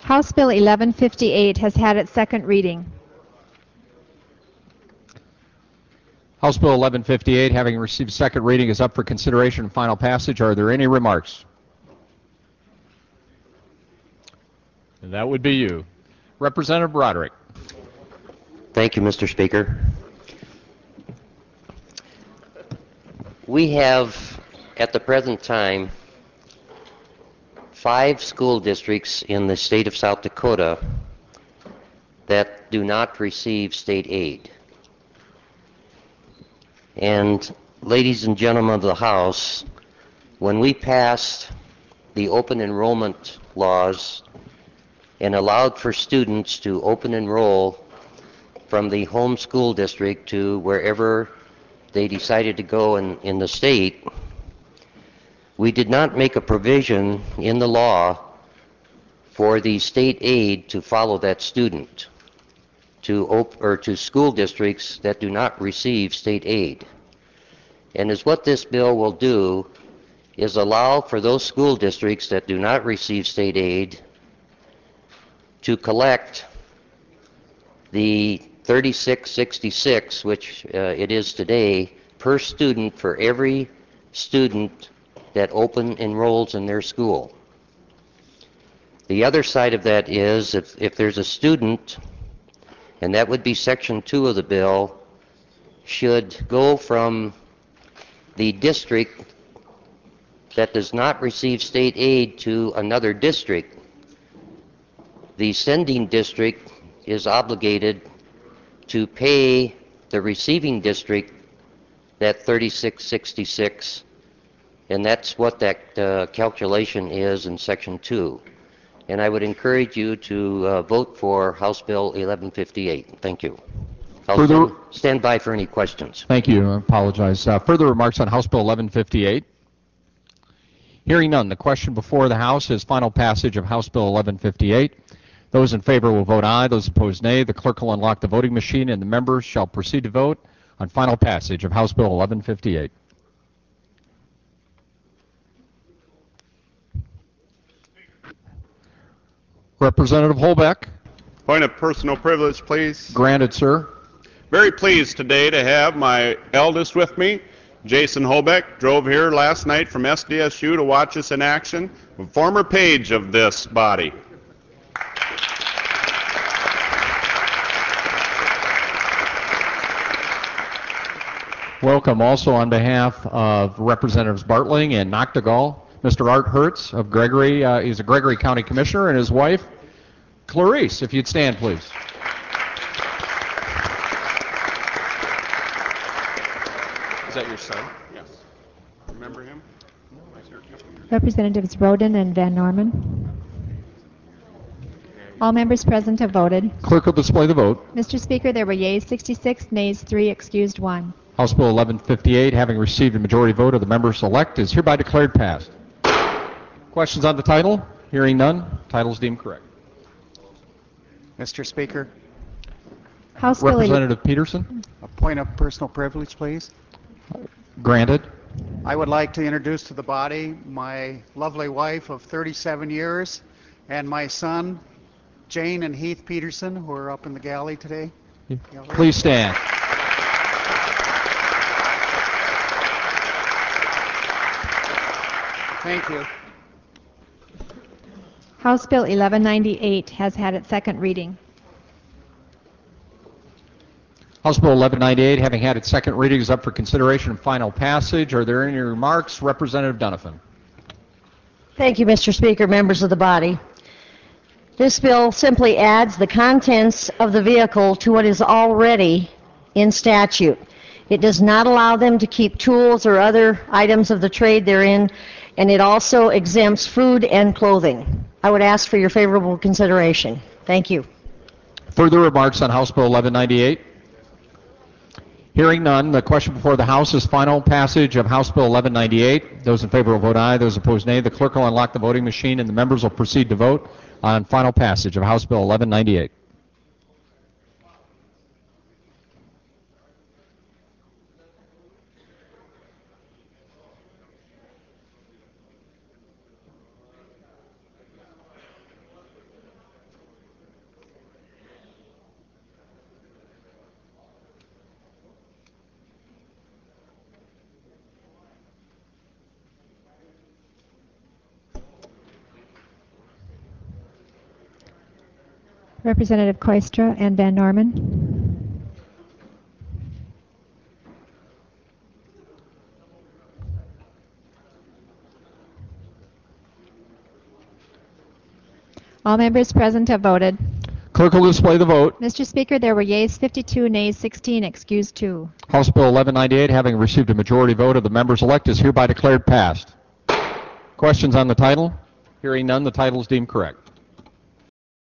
House Bill 1158 has had its second reading. House Bill 1158, having received second reading, is up for consideration and final passage. Are there any remarks? And that would be you. Representative Broderick. Thank you, Mr. Speaker. We have, at the present time, 5 school districts in the state of South Dakota that do not receive state aid. And ladies and gentlemen of the House, when we passed the open enrollment laws and allowed for students to open enroll from the home school district to wherever they decided to go in the state, we did not make a provision in the law for the state aid to follow that student to school districts that do not receive state aid. And as what this bill will do is allow for those school districts that do not receive state aid to collect the $36.66, which it is today, per student for every student that open enrolls in their school. The other side of that is if there's a student, and that would be Section 2 of the bill, should go from the district that does not receive state aid to another district, the sending district is obligated to pay the receiving district that $36.66, and that's what that calculation is in Section 2. And I would encourage you to vote for House Bill 1158. Thank you. I'll stand by for any questions. Thank you. I apologize. Further remarks on House Bill 1158? Hearing none, the question before the House is final passage of House Bill 1158. Those in favor will vote aye. Those opposed, nay. The clerk will unlock the voting machine, and the members shall proceed to vote on final passage of House Bill 1158. Representative Holbeck. Point of personal privilege, please. Granted, sir. Very pleased today to have my eldest with me, Jason Holbeck. Drove here last night from SDSU to watch us in action. A former page of this body. Welcome also on behalf of Representatives Bartling and Noctegal, Mr. Art Hertz of Gregory. He's a Gregory County Commissioner, and his wife, Clarice, if you'd stand, please. Is that your son? Yes. Remember him? Representatives Roden and Van Norman. All members present have voted. Clerk will display the vote. Mr. Speaker, there were yeas 66, nays 3, excused 1. House Bill 1158, having received a majority vote of the members elect, is hereby declared passed. Questions on the title? Hearing none, title is deemed correct. Mr. Speaker. House Representative Peterson. A point of personal privilege, please. Granted. I would like to introduce to the body my lovely wife of 37 years and my son, Jane and Heath Peterson, who are up in the galley today. Please stand. Thank you. House Bill 1198 has had its second reading. House Bill 1198, having had its second reading, is up for consideration and final passage. Are there any remarks? Representative Donovan. Thank you, Mr. Speaker, members of the body. This bill simply adds the contents of the vehicle to what is already in statute. It does not allow them to keep tools or other items of the trade therein, and it also exempts food and clothing. I would ask for your favorable consideration. Thank you. Further remarks on House Bill 1198? Hearing none, the question before the House is final passage of House Bill 1198. Those in favor will vote aye. Those opposed, nay. The clerk will unlock the voting machine, and the members will proceed to vote on final passage of House Bill 1198. Representative Koistra and Van Norman. All members present have voted. Clerk will display the vote. Mr. Speaker, there were yeas 52, nays 16, excused 2. House Bill 1198, having received a majority vote of the members elect, is hereby declared passed. Questions on the title? Hearing none, the title is deemed correct.